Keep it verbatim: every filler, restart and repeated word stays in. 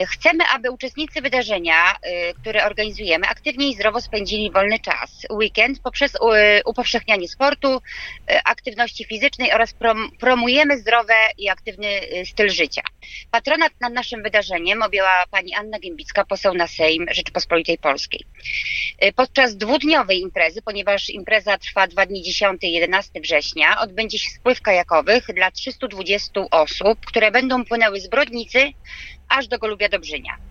Chcemy, aby uczestnicy wydarzenia, które organizujemy, aktywnie i zdrowo spędzili wolny czas, weekend, poprzez upowszechnianie sportu, aktywności fizycznej oraz prom- promujemy zdrowy i aktywny styl życia. Patronat nad naszym wydarzeniem objęła pani Anna Gębicka, poseł na Sejm Rzeczypospolitej Polskiej. Podczas dwudniowej imprezy, ponieważ impreza trwa dwa dni, dziesiątego i jedenastego września, odbędzie się spływ kajakowych dla trzystu dwudziestu osób, które będą płynęły z Brodnicy aż do Golubia Dobrzynia.